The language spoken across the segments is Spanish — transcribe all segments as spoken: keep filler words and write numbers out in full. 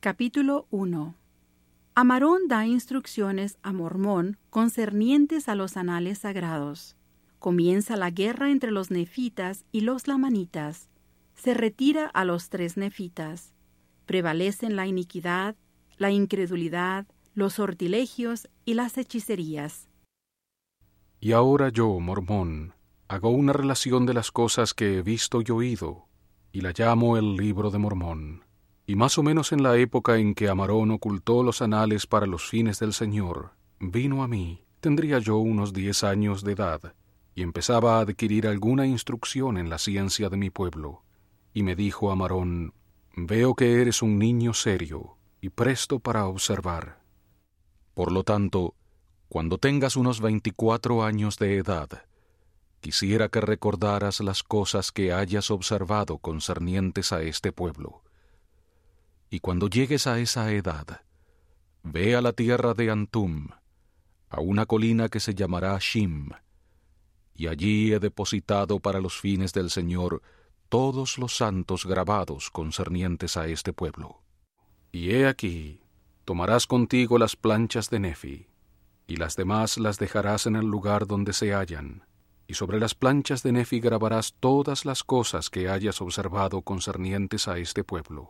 Capítulo uno. Amarón da instrucciones a Mormón concernientes a los anales sagrados. Comienza la guerra entre los nefitas y los lamanitas. Se retira a los tres nefitas. Prevalecen la iniquidad, la incredulidad, los sortilegios y las hechicerías. Y ahora yo, Mormón, hago una relación de las cosas que he visto y oído, y la llamo el Libro de Mormón. Y más o menos en la época en que Amarón ocultó los anales para los fines del Señor, vino a mí, tendría yo unos diez años de edad, y empezaba a adquirir alguna instrucción en la ciencia de mi pueblo. Y me dijo Amarón: veo que eres un niño serio y presto para observar. Por lo tanto, cuando tengas unos veinticuatro años de edad, quisiera que recordaras las cosas que hayas observado concernientes a este pueblo. Y cuando llegues a esa edad, ve a la tierra de Antum, a una colina que se llamará Shim, y allí he depositado para los fines del Señor todos los santos grabados concernientes a este pueblo. Y he aquí, tomarás contigo las planchas de Nefi, y las demás las dejarás en el lugar donde se hallan, y sobre las planchas de Nefi grabarás todas las cosas que hayas observado concernientes a este pueblo.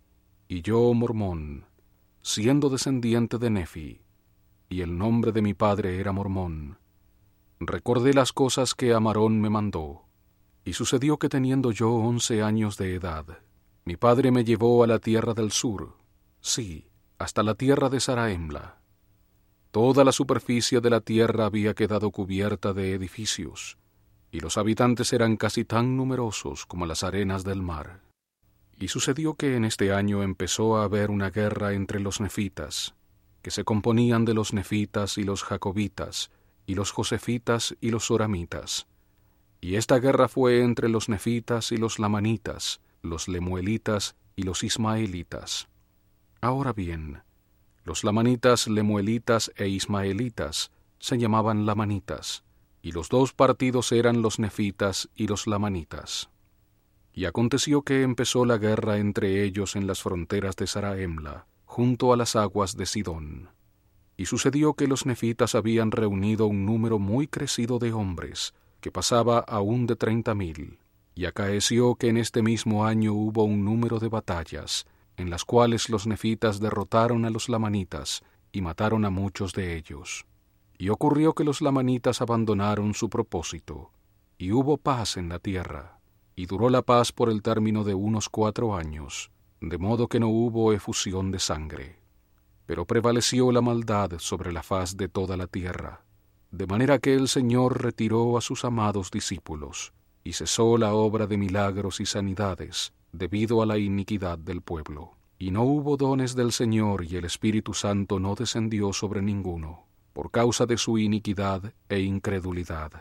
Y yo, Mormón, siendo descendiente de Nefi, y el nombre de mi padre era Mormón, recordé las cosas que Amarón me mandó. Y sucedió que teniendo yo once años de edad, mi padre me llevó a la tierra del sur, sí, hasta la tierra de Zarahemla. Toda la superficie de la tierra había quedado cubierta de edificios, y los habitantes eran casi tan numerosos como las arenas del mar. Y sucedió que en este año empezó a haber una guerra entre los nefitas, que se componían de los nefitas y los jacobitas, y los josefitas y los zoramitas. Y esta guerra fue entre los nefitas y los lamanitas, los lemuelitas y los ismaelitas. Ahora bien, los lamanitas, lemuelitas e ismaelitas se llamaban lamanitas, y los dos partidos eran los nefitas y los lamanitas. Y aconteció que empezó la guerra entre ellos en las fronteras de Zarahemla, junto a las aguas de Sidón. Y sucedió que los nefitas habían reunido un número muy crecido de hombres, que pasaba aún de treinta mil, y acaeció que en este mismo año hubo un número de batallas, en las cuales los nefitas derrotaron a los lamanitas, y mataron a muchos de ellos. Y ocurrió que los lamanitas abandonaron su propósito, y hubo paz en la tierra. Y duró la paz por el término de unos cuatro años, de modo que no hubo efusión de sangre. Pero prevaleció la maldad sobre la faz de toda la tierra, de manera que el Señor retiró a sus amados discípulos, y cesó la obra de milagros y sanidades, debido a la iniquidad del pueblo. Y no hubo dones del Señor, y el Espíritu Santo no descendió sobre ninguno, por causa de su iniquidad e incredulidad.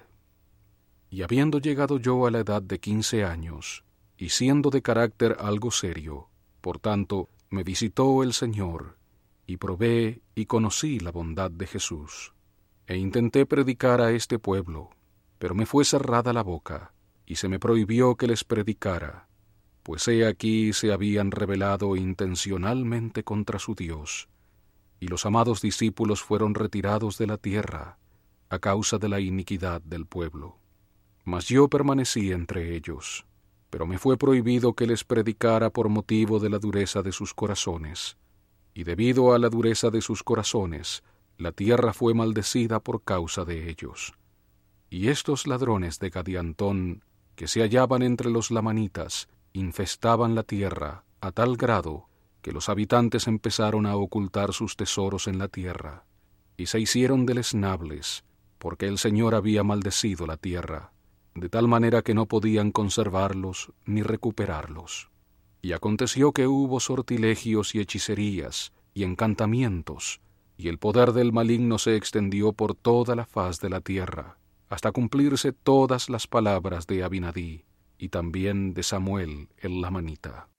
Y habiendo llegado yo a la edad de quince años, y siendo de carácter algo serio, por tanto, me visitó el Señor, y probé y conocí la bondad de Jesús. E intenté predicar a este pueblo, pero me fue cerrada la boca, y se me prohibió que les predicara, pues he aquí se habían rebelado intencionalmente contra su Dios, y los amados discípulos fueron retirados de la tierra, a causa de la iniquidad del pueblo. Mas yo permanecí entre ellos, pero me fue prohibido que les predicara por motivo de la dureza de sus corazones, y debido a la dureza de sus corazones, la tierra fue maldecida por causa de ellos. Y estos ladrones de Gadiantón, que se hallaban entre los lamanitas, infestaban la tierra a tal grado que los habitantes empezaron a ocultar sus tesoros en la tierra, y se hicieron deleznables, porque el Señor había maldecido la tierra, de tal manera que no podían conservarlos ni recuperarlos. Y aconteció que hubo sortilegios y hechicerías y encantamientos, y el poder del maligno se extendió por toda la faz de la tierra, hasta cumplirse todas las palabras de Abinadí, y también de Samuel el lamanita.